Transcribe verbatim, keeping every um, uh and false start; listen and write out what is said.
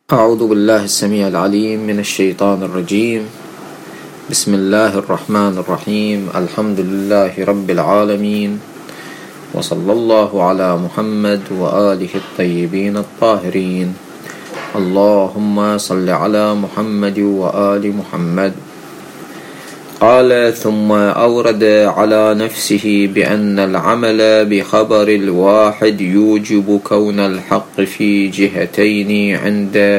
أعوذ بالله السميع العليم من الشيطان الرجيم. بسم الله الرحمن الرحيم. الحمد لله رب العالمين، وصلى الله على محمد وآله الطيبين الطاهرين. اللهم صل على محمد وآل محمد. قال: ثم أورد على نفسه بأن العمل بخبر الواحد يوجب كون الحق في جهتين عند